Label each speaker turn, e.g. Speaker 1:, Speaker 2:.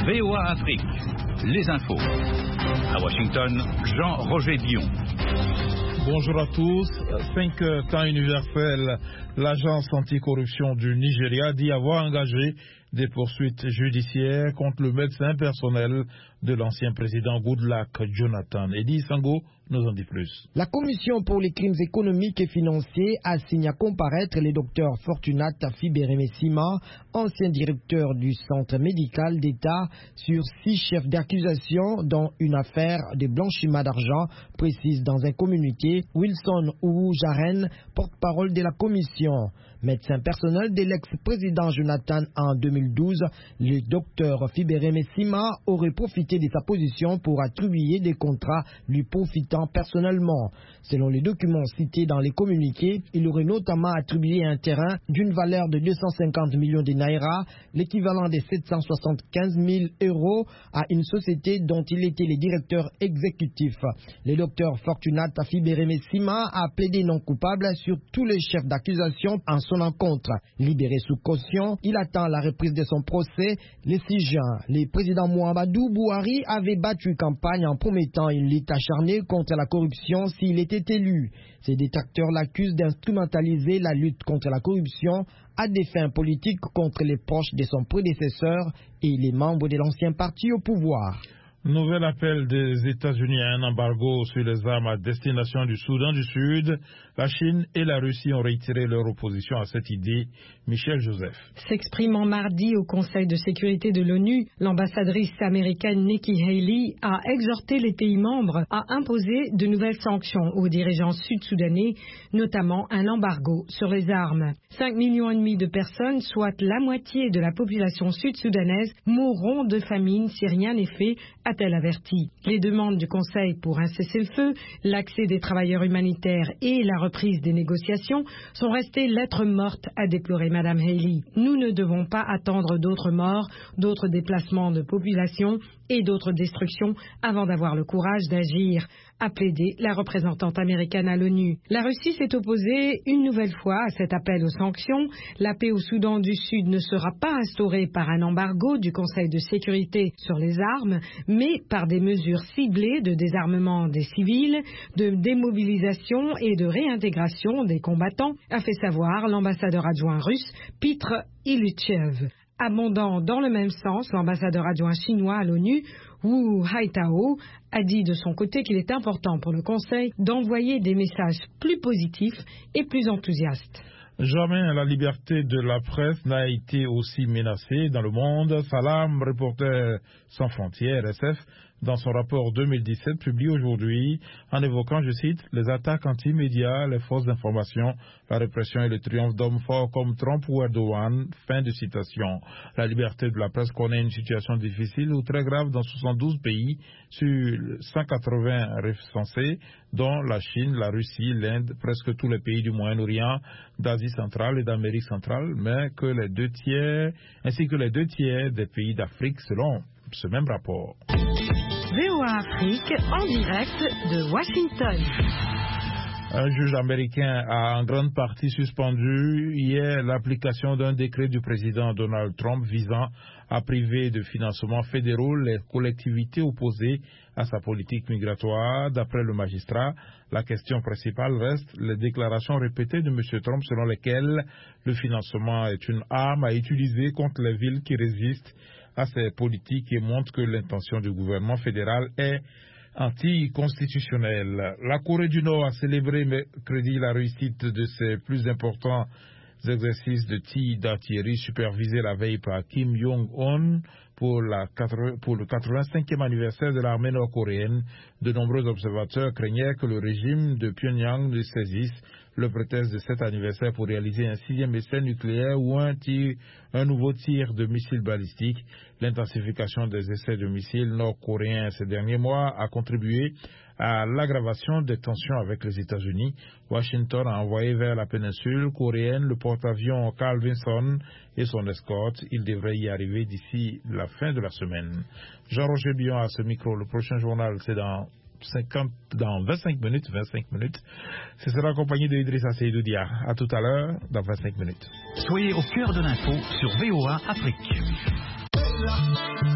Speaker 1: VOA Afrique, les infos. À Washington, Jean-Roger Dion.
Speaker 2: Bonjour à tous. 5 temps universel, l'agence anticorruption du Nigeria dit avoir engagé des poursuites judiciaires contre le médecin personnel de l'ancien président Goodluck Jonathan. Eddie Sango nous en dit plus.
Speaker 3: La Commission pour les crimes économiques et financiers assigne à comparaître les docteurs Fortunat Fiberemesima, ancien directeur du centre médical d'État, sur 6 chefs d'accusation dont une affaire de blanchiment d'argent, précise dans un communiqué Wilson Oujaren, porte-parole de la Commission. Médecin personnel de l'ex-président Jonathan en 2012, le docteur Fiberemesima aurait profité de sa position pour attribuer des contrats lui profitant personnellement. Selon les documents cités dans les communiqués, il aurait notamment attribué un terrain d'une valeur de 250 millions de naira, l'équivalent de 775 000 euros, à une société dont il était le directeur exécutif. Le docteur Fortunat Fiberemesima a plaidé non coupable sur tous les chefs d'accusation en son encontre. Libéré sous caution, il attend la reprise de son procès le 6 juin. Le président Muhammadu Buhari avait battu campagne en promettant une lutte acharnée contre la corruption s'il était élu. Ses détracteurs l'accusent d'instrumentaliser la lutte contre la corruption à des fins politiques contre les proches de son prédécesseur et les membres de l'ancien parti au pouvoir.
Speaker 2: Nouvel appel des États-Unis à un embargo sur les armes à destination du Soudan du Sud. La Chine et la Russie ont réitéré leur opposition à cette idée. Michel Joseph.
Speaker 4: S'exprimant mardi au Conseil de sécurité de l'ONU, l'ambassadrice américaine Nikki Haley a exhorté les pays membres à imposer de nouvelles sanctions aux dirigeants sud-soudanais, notamment un embargo sur les armes. 5,5 millions de personnes, soit la moitié de la population sud-soudanaise, mourront de famine si rien n'est fait, a-t-elle averti. Les demandes du Conseil pour un cessez-le-feu, l'accès des travailleurs humanitaires et la reprise des négociations sont restées lettres mortes, a déploré Mme Haley. Nous ne devons pas attendre d'autres morts, d'autres déplacements de population et d'autres destructions avant d'avoir le courage d'agir, a plaidé la représentante américaine à l'ONU. La Russie s'est opposée une nouvelle fois à cet appel aux sanctions. La paix au Soudan du Sud ne sera pas instaurée par un embargo du Conseil de sécurité sur les armes, mais par des mesures ciblées de désarmement des civils, de démobilisation et de réintégration des combattants, a fait savoir l'ambassadeur adjoint russe Petr Ilyuchev. Abondant dans le même sens, l'ambassadeur adjoint chinois à l'ONU, Wu Haitao, a dit de son côté qu'il est important pour le Conseil d'envoyer des messages plus positifs et plus enthousiastes.
Speaker 2: Jamais la liberté de la presse n'a été aussi menacée dans le monde. Salam, Reporters sans frontières, SF, dans son rapport 2017 publié aujourd'hui, en évoquant, je cite, les attaques anti-médias, les fausses informations, la répression et le triomphe d'hommes forts comme Trump ou Erdogan, fin de citation. La liberté de la presse connaît une situation difficile ou très grave dans 72 pays sur 180 recensés, dont la Chine, la Russie, l'Inde, presque tous les pays du Moyen-Orient, d'Asie centrale et d'Amérique centrale, mais que les 2 tiers, ainsi que les 2 tiers des pays d'Afrique selon ce même rapport.
Speaker 4: VOA Afrique, en direct de Washington.
Speaker 2: Un juge américain a en grande partie suspendu hier l'application d'un décret du président Donald Trump visant à priver de financement fédéraux les collectivités opposées à sa politique migratoire. D'après le magistrat, la question principale reste les déclarations répétées de M. Trump selon lesquelles le financement est une arme à utiliser contre les villes qui résistent à ces politiques et montre que l'intention du gouvernement fédéral est anticonstitutionnelle. La Corée du Nord a célébré mercredi la réussite de ses plus importants exercices de tir d'artillerie supervisés la veille par Kim Jong-un pour le 85e anniversaire de l'armée nord-coréenne. De nombreux observateurs craignaient que le régime de Pyongyang ne saisisse le prétexte de cet anniversaire pour réaliser un 6e essai nucléaire ou un nouveau tir de missiles balistiques. L'intensification des essais de missiles nord-coréens ces derniers mois a contribué à l'aggravation des tensions avec les États-Unis. Washington a envoyé vers la péninsule coréenne le porte-avions Carl Vinson et son escorte. Il devrait y arriver d'ici la fin de la semaine. Jean-Roger Dion à ce micro. Le prochain journal, c'est dans 25 minutes. Ce sera accompagné de Idrissa Seydou Dia. À tout à l'heure, dans 25 minutes.
Speaker 1: Soyez au cœur de l'info sur VOA Afrique.